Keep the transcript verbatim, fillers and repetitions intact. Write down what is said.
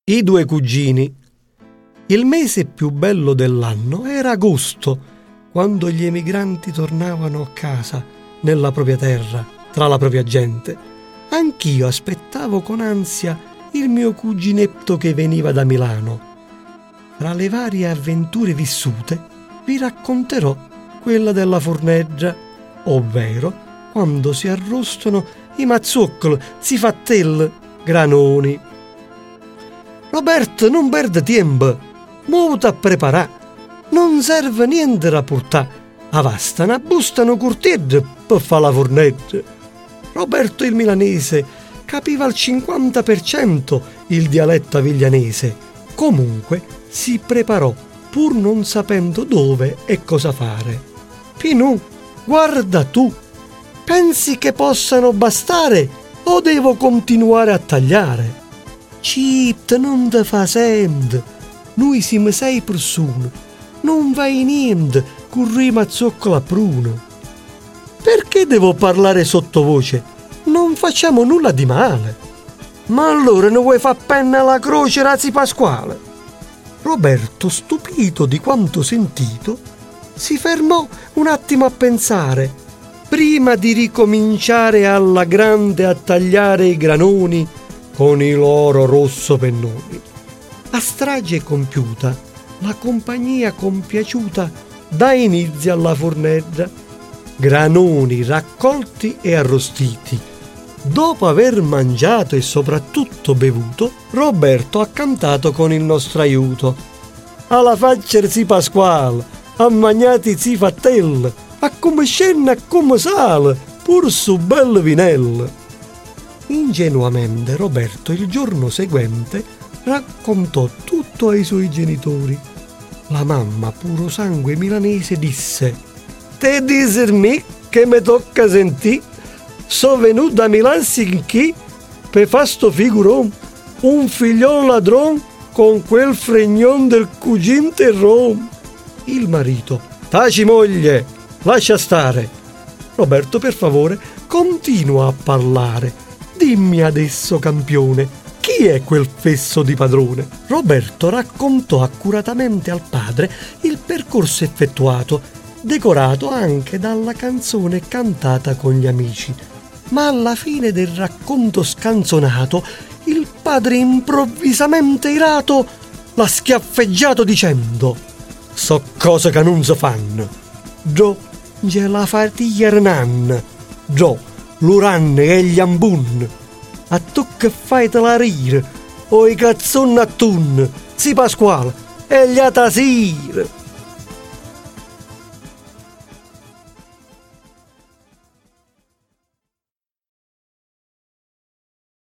I due cugini. Il mese più bello dell'anno era agosto, quando gli emigranti tornavano a casa, nella propria terra, tra la propria gente. Anch'io aspettavo con ansia il mio cuginetto che veniva da Milano. Tra le varie avventure vissute, vi racconterò quella della forneggia, ovvero quando si arrostano i mazzuccoli, si fattel, granoni. Roberto, non perde tempo, muoviti a preparare. Non serve niente da portare. Avasta una busta no curtiedda per fare la forneggia. Roberto il milanese capiva al cinquanta per cento il dialetto aviglianese. Comunque si preparò, pur non sapendo dove e cosa fare. Pinù, guarda tu, pensi che possano bastare o devo continuare a tagliare? Cit, non te fa sent, noi siamo sei persone, non vai niente con rima zoccola pruno. Perché devo parlare sottovoce? Non facciamo nulla di male. Ma allora non vuoi far penna alla croce Razzi Pasquale? Roberto, stupito di quanto sentito, si fermò un attimo a pensare, prima di ricominciare alla grande a tagliare i granoni con i loro rosso pennoni. A strage compiuta, la compagnia compiaciuta dà inizio alla forneggia. Granoni raccolti e arrostiti. Dopo aver mangiato e soprattutto bevuto, Roberto ha cantato con il nostro aiuto. Alla faccia zi Pasquale, a magnati zi Fattel, a come scena, a come sale, pur su bel vinel. Ingenuamente Roberto il giorno seguente raccontò tutto ai suoi genitori. La mamma, puro sangue milanese, disse: «Te disermi che me tocca sentì? So venuto da Milan sinchì per fa sto figuron, un figliol ladron con quel fregnon del cugin terron». Il marito: «Taci moglie, lascia stare. Roberto, per favore, continua a parlare. Dimmi adesso, campione, chi è quel fesso di padrone?» Roberto raccontò accuratamente al padre il percorso effettuato, decorato anche dalla canzone cantata con gli amici. Ma alla fine del racconto scanzonato, il padre improvvisamente irato l'ha schiaffeggiato dicendo: «So cose che non si fanno. Gio, c'è la fatiglia renan. Gio, l'uranne e gli ambun. A tu che fai te la rire, o i cazzon a tun, zi Pasquale, e gli atasir».